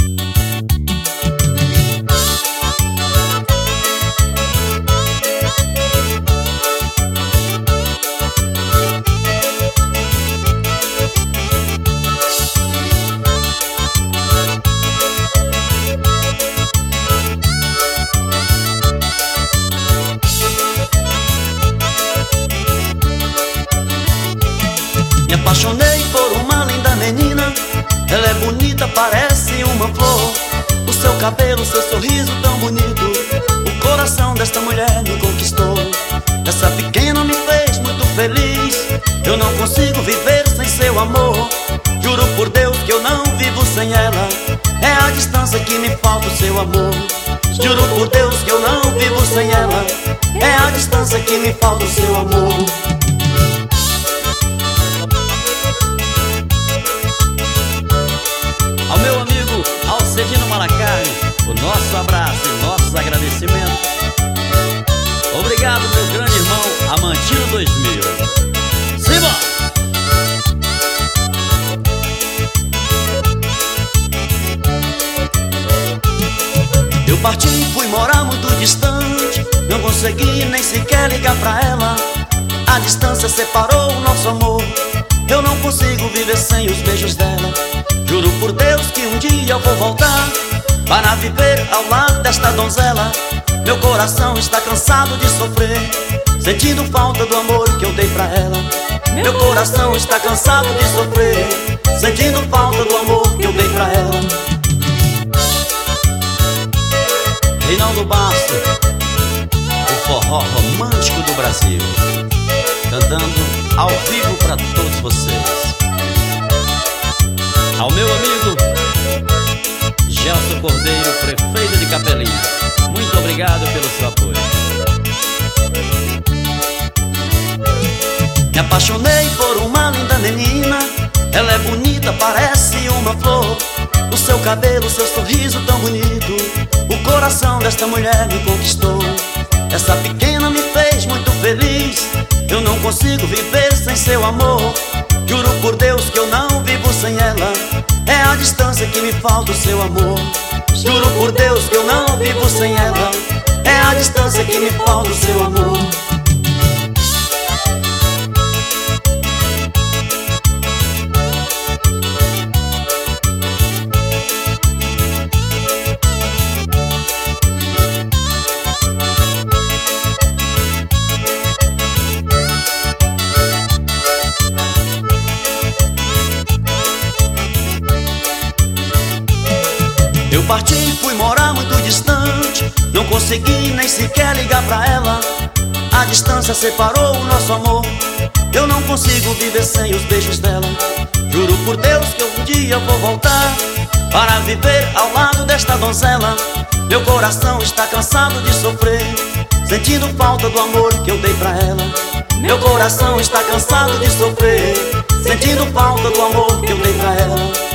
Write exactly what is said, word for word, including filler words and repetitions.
Me apaixonei por uma linda menina. Ela é bonita, parece uma flor. O seu cabelo, seu sorriso tão bonito. O coração desta mulher me conquistou. Essa pequena me fez muito feliz. Eu não consigo viver sem seu amor. Juro por Deus que eu não vivo sem ela. É a distância que me falta o seu amor. Juro por Deus que eu não vivo sem ela. É a distância que me falta o seu amor. Ao meu amigo Alcedino Malacarne, o nosso abraço e nossos agradecimentos. Obrigado, meu grande irmão Amantino dois mil. Simbora! Eu parti e fui morar muito distante. Não consegui nem sequer ligar pra ela. A distância separou o nosso amor. Eu não consigo viver sem os beijos dela. Juro por Deus que um dia eu vou voltar para viver ao lado desta donzela. Meu coração está cansado de sofrer, sentindo falta do amor que eu dei pra ela. Meu coração está cansado de sofrer, sentindo falta do amor que eu dei pra ela. Reinaldo Basto, o forró romântico do Brasil, cantando ao vivo pra todos vocês. Ao meu amigo Gelson Cordeiro, prefeito de Capelinha, muito obrigado pelo seu apoio. Me apaixonei por uma linda menina. Ela é bonita, parece uma flor. O seu cabelo, seu sorriso tão bonito. O coração desta mulher me conquistou. Essa pequena me fez muito feliz. Eu não consigo viver sem seu amor. Juro por Deus que eu não vivo sem ela. É a distância que me falta o seu amor. Juro por Deus que eu não vivo sem ela. É a distância que me falta o seu amor. Eu parti e fui morar muito distante. Não consegui nem sequer ligar pra ela. A distância separou o nosso amor. Eu não consigo viver sem os beijos dela. Juro por Deus que um dia eu vou voltar para viver ao lado desta donzela. Meu coração está cansado de sofrer, sentindo falta do amor que eu dei pra ela. Meu coração está cansado de sofrer, sentindo falta do amor que eu dei pra ela.